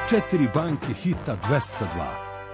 4 banke hita 202.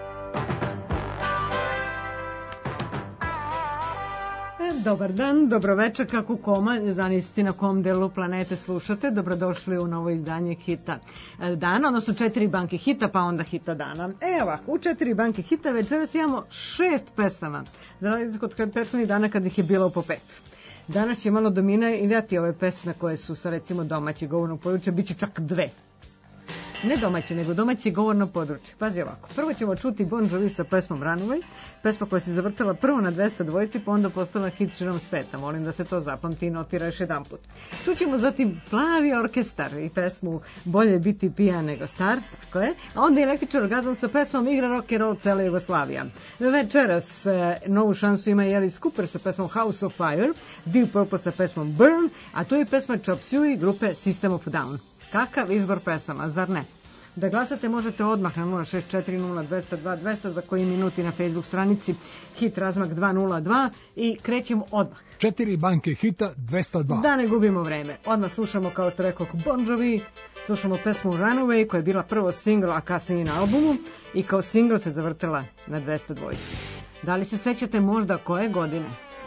Dobar dan, dobroveče, kako koma, zanisci na kom delu planete slušate, dobrodošli u novo izdanje Hita dana, odnosno 4 banke hita, pa onda Hita dana. Ovako, u 4 banke hita večeras imamo 6 pesama, za razliku od prethodnih dana kad ih je bilo po 5. Danas će malo dominirati ove pesme koje su sa recimo domaćeg govornog područja, bit će čak 2. Ne domaće, nego domaće govorno područje. Pazi ovako, prvo ćemo čuti Bon Jovi sa pesmom Runaway, pesma koja se zavrtala prvo na 200 dvojici, pa onda postala hit širom sveta. Molim da se to zapamti i notira još jedan put. Čućemo zatim Plavi orkestar i pesmu Bolje biti pijan nego star, tako je. A onda Električni orgazam sa pesmom Igra rock and roll cela Jugoslavija. Večeras novu šansu ima Alice Cooper sa pesmom House of Fire, Deep Purple sa pesmom Burn, a tu je pesma Chop Suey grupe System of a Down. Kakav izbor pesama, zar ne? Da glasate možete odmah na 064020200 za koji minuti na Facebook stranici Hit razmak 202 i krećemo odmah. 4 banke hita 202. Da ne gubimo vreme. Odmah slušamo, kao što rekao, Bon Jovi, slušamo pesmu Runaway koja je bila prvo single, a kasnije na albumu i kao single se zavrtila na 200 dvojici. Da li se sećate možda koje godine?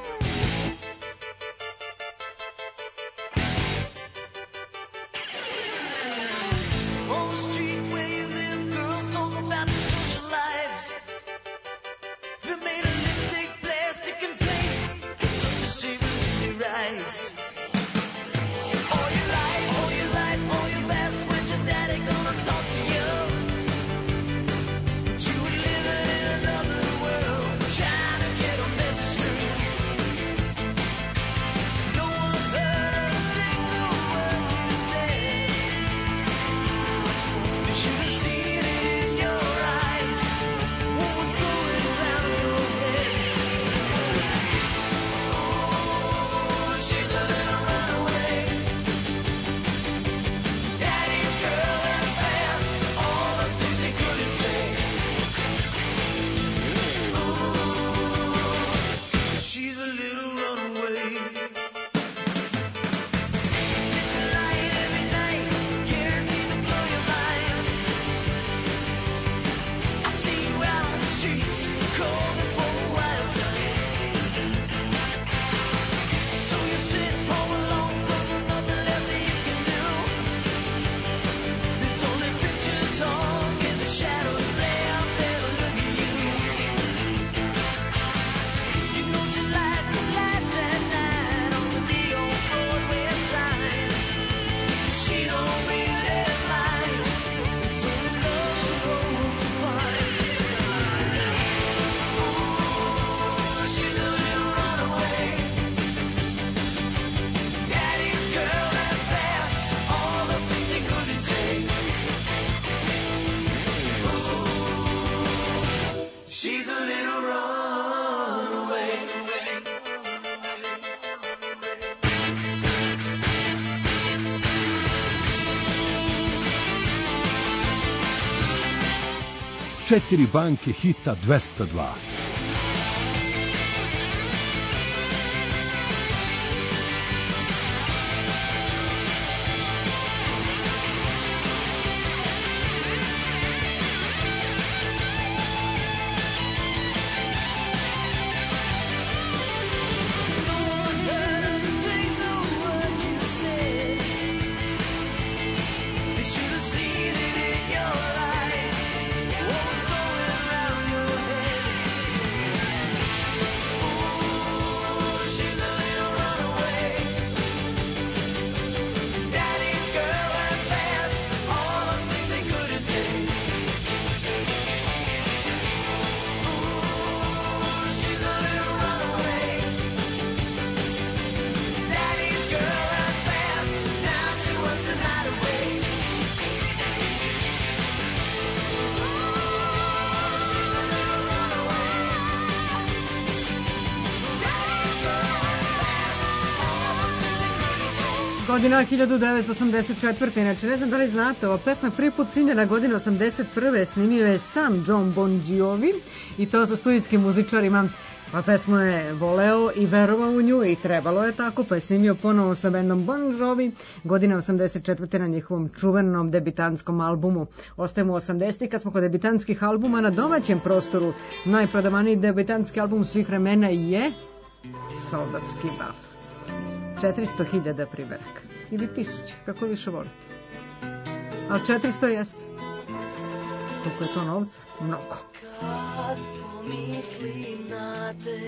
Četiri banke hita 202. Godina 1984. Inače, ne znam da li znate, ova pesma prvi put snimljena godine 81. Snimio je sam John Bon Jovi i to sa studijskim muzičarima Pa pesmu je voleo i verovao u nju i trebalo je tako, pa je snimio ponovo sa bendom Bon Jovi godine 84. na njihovom čuvenom debitantskom albumu. Ostajemo u 80. kad smo kod debitantskih albuma na domaćem prostoru. Najprodavaniji debitantski album svih vremena je Soldatski bal. 400.000 primeraka. Ili 1000, kako više volite. Ali 400 jeste. Koliko je to novca? Mnogo. Kad pomislim na te,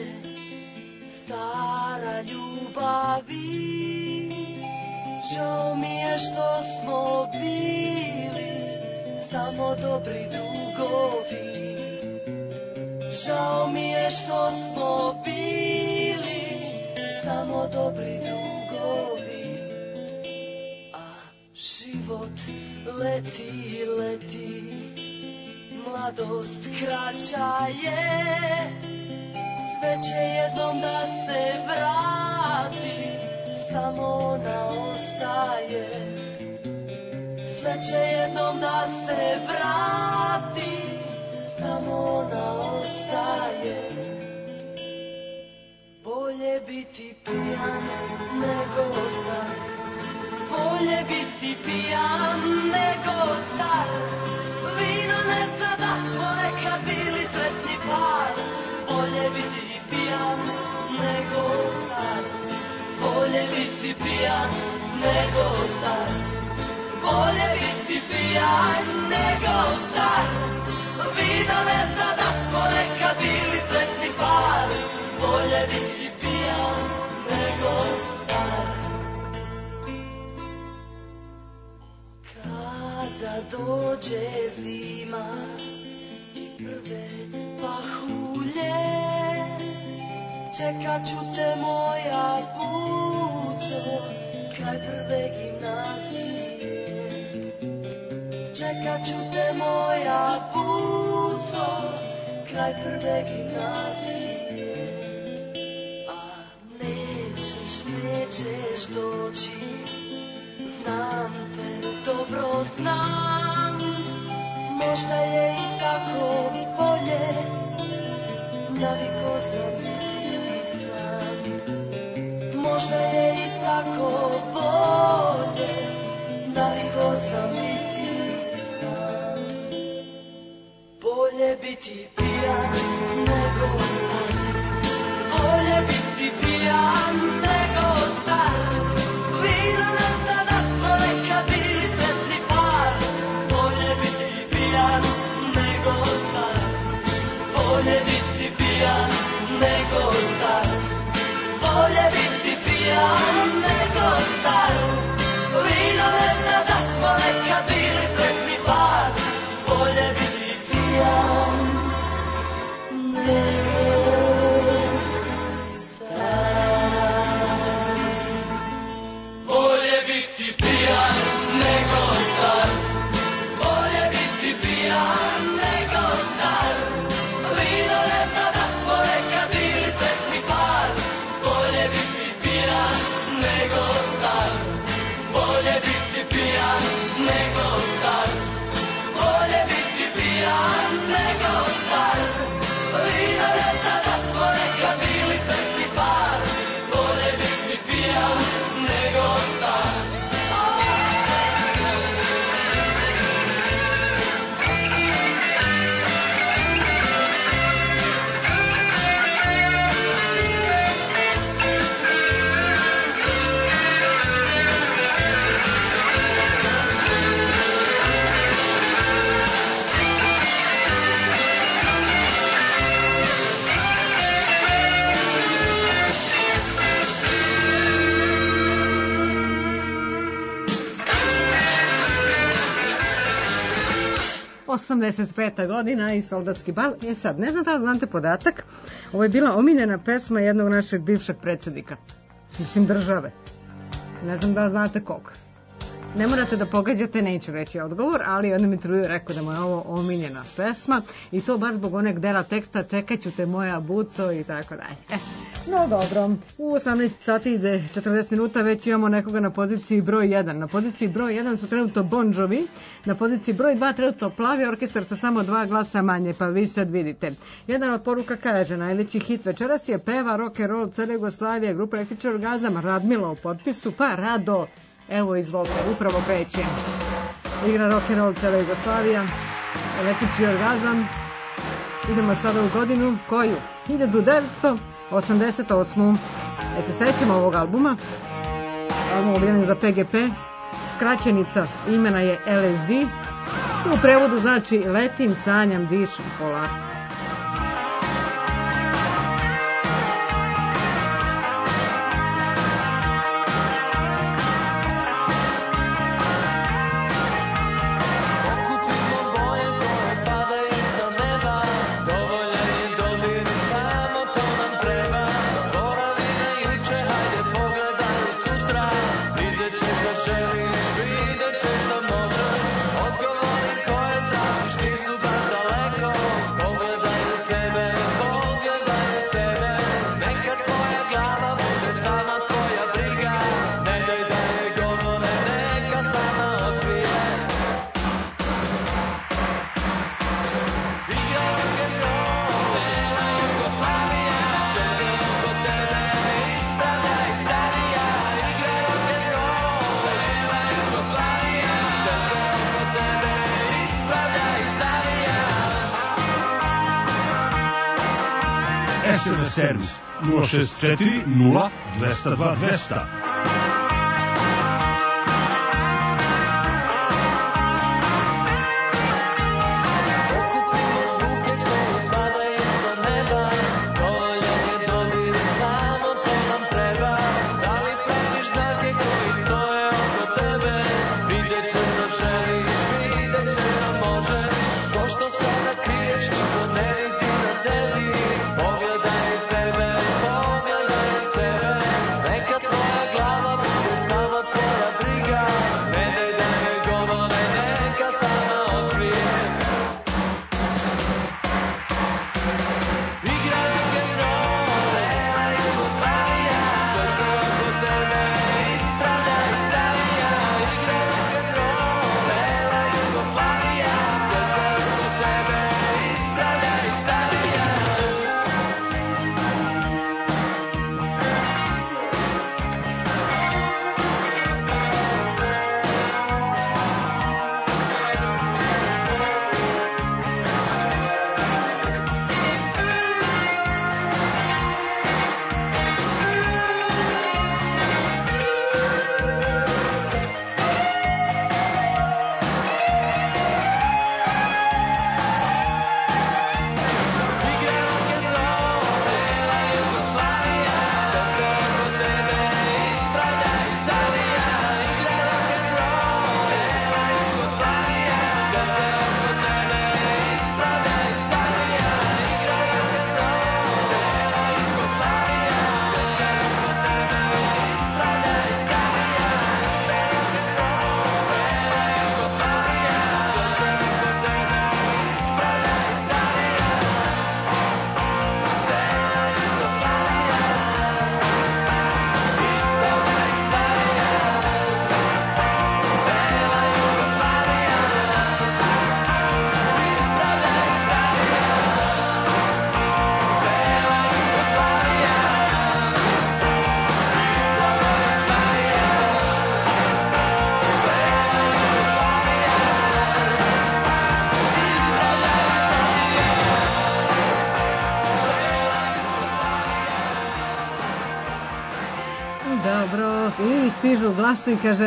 stara ljubavi, žao mi je što smo bili samo dobri drugovi. Žao mi je što smo bili samo dobri drugovi. A život leti, leti, mladost kraća je, sve će jednom da se vrati, samo ona ostaje. Sve će jednom da se vrati, samo ona ostaje. Bolje biti pijan nego star, bolje biti pijan nego star. Vino ne sada smo nekad bili sretni par. Bolje biti pijan nego star, bolje biti pijan nego star. Bolje biti pijan nego star. Vino ne sada smo nekad bili sretni par. Bolje biti pijan nego star. Kada dođe zima i prve pahulje, čekat ću te moja puto, kraj prve gimnazije. Čekat ću te moja puto, kraj prve gimnazije. A nećeš, nećeš doći, znam te, dobro znam. Možda je i tako bolje, naviko sam biti sam. Možda je i tako bolje, naviko sam biti sam. Bolje biti pijan nego star, bolje biti pijan nego star. Vino nas sada smo nekad bili sretni par. Bolje biti pijan nego star, bolje biti pijan nego star. Bolje biti pijan nego star. Vino nas sada smo nekad bili sretni par. Bolje biti pijan nego '85. godina i Soldatski bal. Sad, ne znam da li znate podatak, ovo je bila omiljena pesma jednog našeg bivšeg predsjednika, mislim države. Ne znam da li znate koga. Ne morate da pogađate, neću reći odgovor, ali on mi intervju rekao da mu je ovo omiljena pesma i to baš zbog onog dela teksta čekat ću te moja buco i tako dalje. No dobro, u 18 sati ide 40 minuta, već imamo nekoga na poziciji broj 1. Na poziciji broj 1 su trenutno Bon Jovi, na poziciji broj 2 trenutno Plavi orkestar sa samo 2 glasa manje, pa vi sad vidite. Jedan od poruka kaže, najveći hit večeras je peva rock and roll cele Jugoslavije, grupa Električni orgazam, Radmila u potpisu, pa Rado, evo izvolite, upravo kreće. Igra rock and roll cele Jugoslavija, Električni orgazam. Idemo sada u godinu, koju? 1988. Se sećamo ovog albuma? Album objavljen za PGP. Skraćenica imena je LSD, što u prevodu znači letim, sanjam, dišem polako. SMS servis 064 0 202 200. Stižu glasu i kaže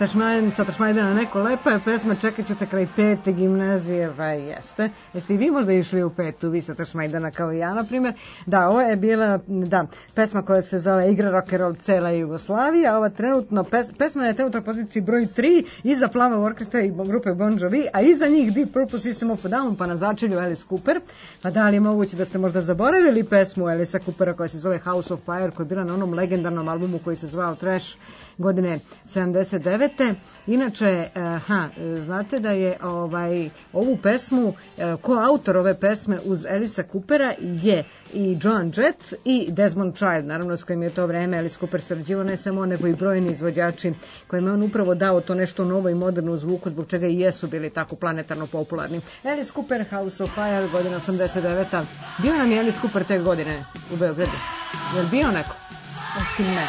sa Tašmajdana neko lepa je pesma, čekat ćete kraj 5. gimnazije, pa jeste. Jeste i vi možda išli u 5. vi sa Tašmajdana kao i ja, na primjer. Da, ovo je bila pesma koja se zove Igra rock and roll cela Jugoslavija. Ova trenutno, pesma je trenutno na poziciji broj 3, iza Plavog orkestra i grupe Bon Jovi, a iza njih Deep Purple, System of a Down, pa na začelju Alice Cooper. Pa da li je moguće da ste možda zaboravili pesmu Alice Coopera koja se zove House of Fire, koja je bila na onom legendarnom albumu koji se zvao Trash godine 79. Inače, znate da je ovu pesmu, koautor ove pesme uz Elisa Coopera je i Joan Jett i Desmond Child, naravno s kojim je to vreme Alice Cooper sarađivao, ne samo nego i brojni izvođači kojima je on upravo dao to nešto novo i moderno u zvuku, zbog čega i jesu bili tako planetarno popularni. Alice Cooper, House of Fire, godina 89. Bio nam je Alice Cooper te godine u Beogradu. Je li bio neko? Osim ne.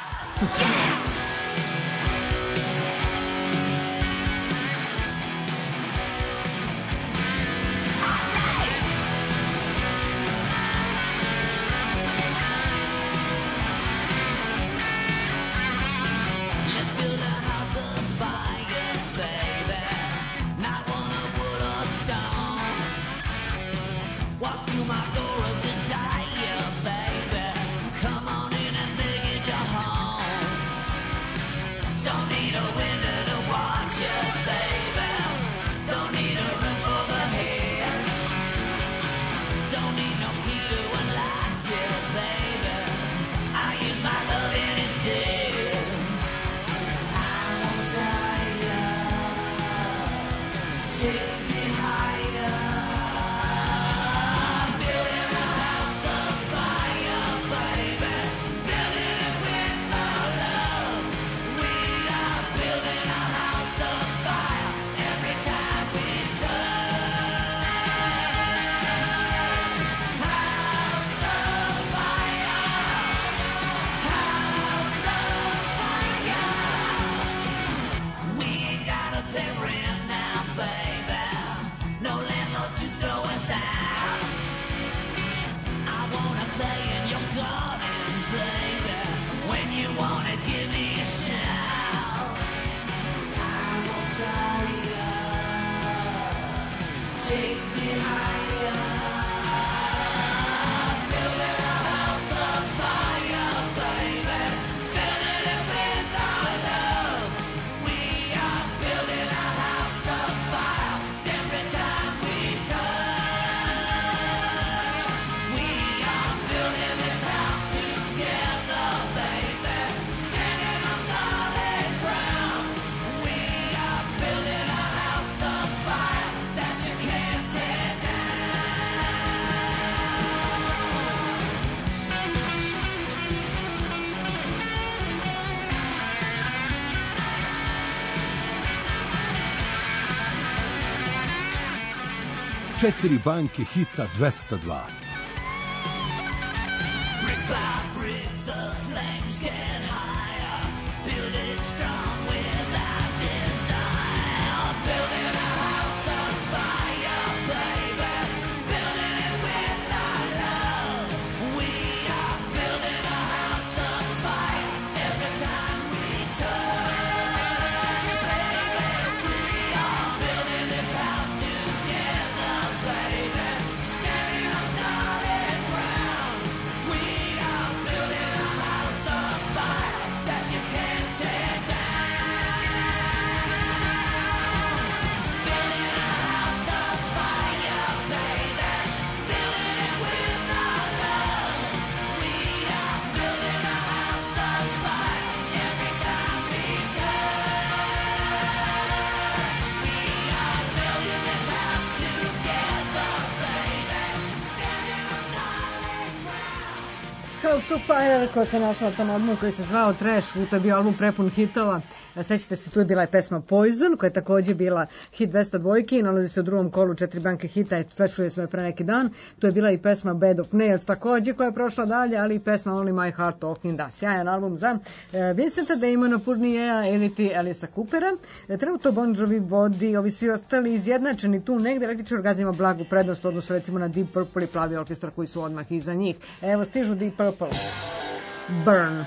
Četiri banke hita 202. House of Fire, koja se našla na tom albumu koji se zvao Trash, to je bio album prepun hitova. Sećate se, tu je bila i pesma Poison, koja je takođe bila hit 202 i nalazi se u drugom kolu četiri banke hita, slušali smo je pre neki dan. Tu je bila i pesma Bed of Nails takođe, koja je prošla dalje, ali i pesma Only My Heart Talking, da, sjajan album za Vincenta Damona Purniera ili ti Alisa Coopera. Trenutno Bon Jovi vodi, ovi svi ostali izjednačeni tu negde, Električni orgazam ima blagu prednost, odnosno recimo na Deep Purple i Plavi orkestar koji su odmah iza njih. Evo stižu Deep Purple. Burn.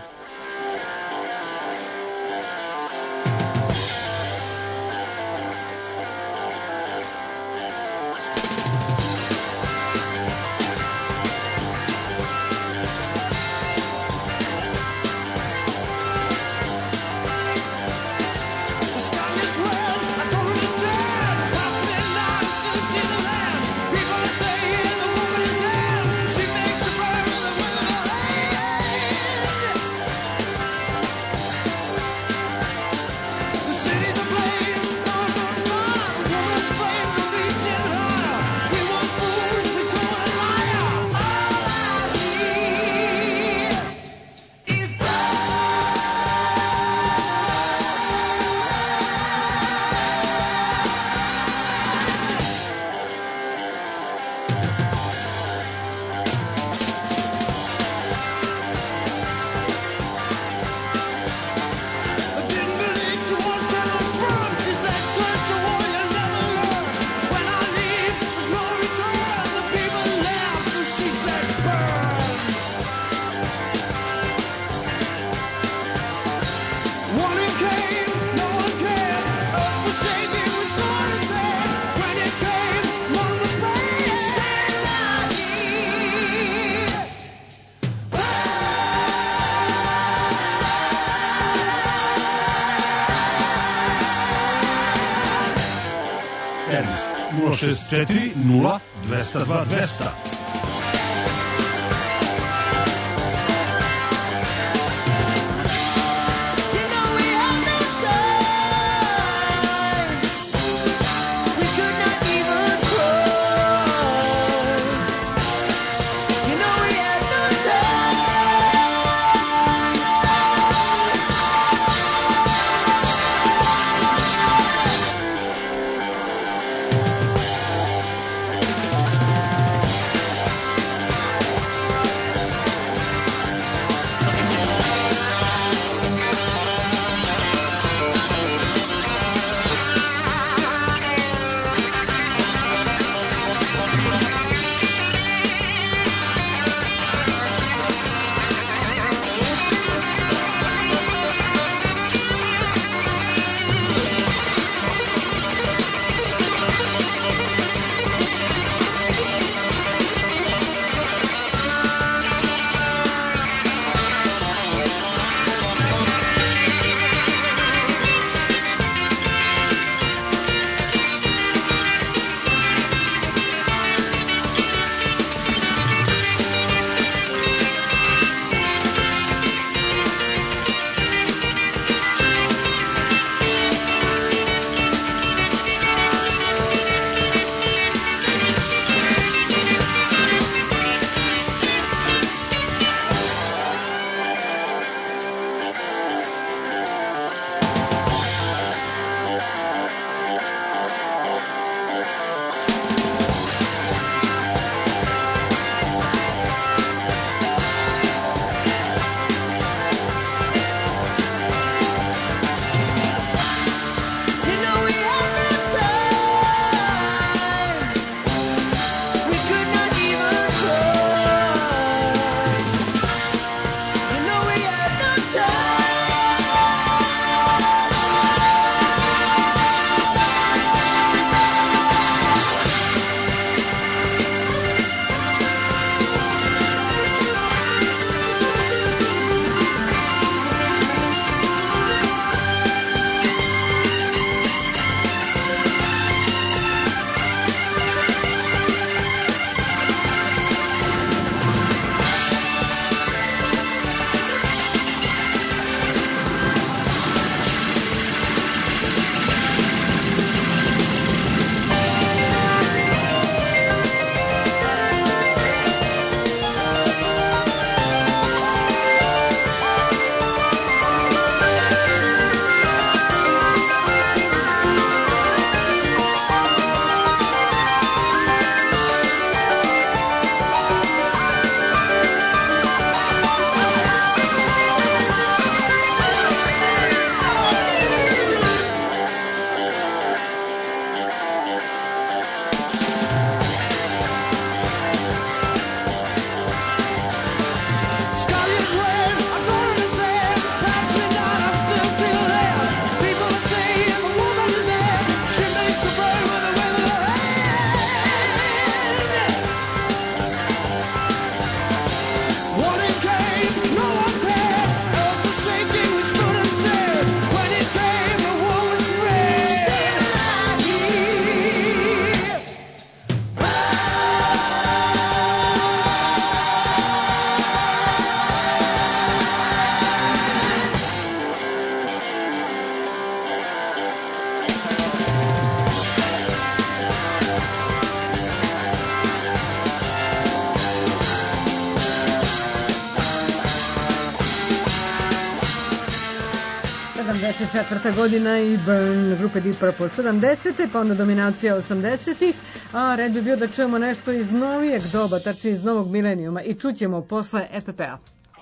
servis 064 0 202 200. Četvrta godina i Burn grupe Deep Purple 70. pa onda dominacija 80-ih, a red bi bio da čujemo nešto iz novijeg doba, tačnije iz novog milenijuma i čućemo posle EPP-a.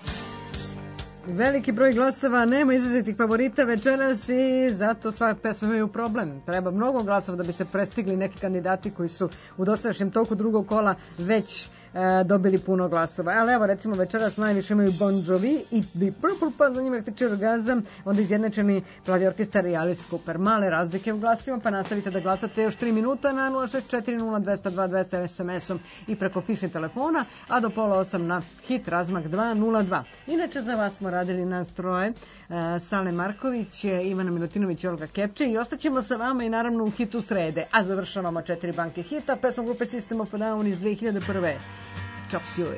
Veliki broj glasova, nema izrazitih favorita večeras i zato svaka pesma imaju problem. Treba mnogo glasova da bi se prestigli neki kandidati koji su u dosadašnjem toku drugog kola već dobili puno glasova. Ali evo, recimo, večeras najviše imaju Bon Jovi i The Purple, pa za njima Electric Orgasm, onda izjednačeni Plavi orkestar i Alice Cooper. Male razlike u glasima, pa nastavite da glasate još 3 minuta na 0640202 SMS-om i preko fiksnih telefona, a do pola 8 na hit razmak 202. Inače, za vas smo radili nas troje, Sale Marković, Ivana Milutinović i Olga Kepče, i ostaćemo sa vama i naravno u hitu srede, a završavamo 4 banke hita, pesmom grupe System of a Down iz 2001. Chop Suey.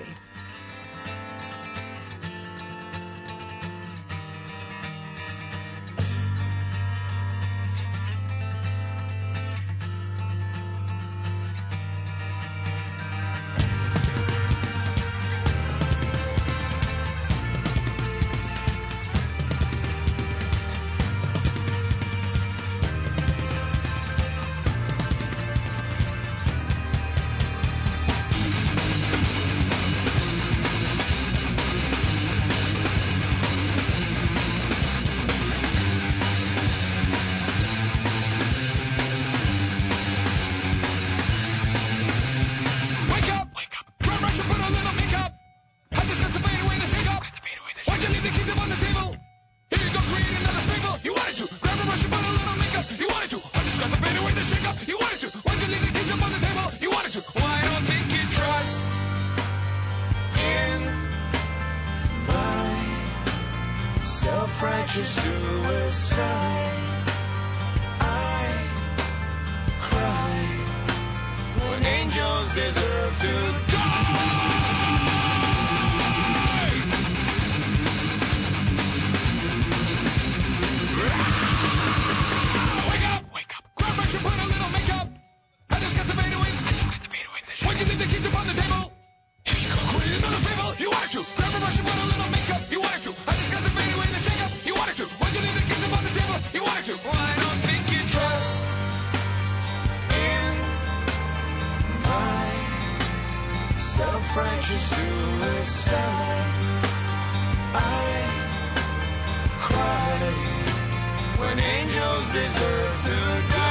When angels deserve to die.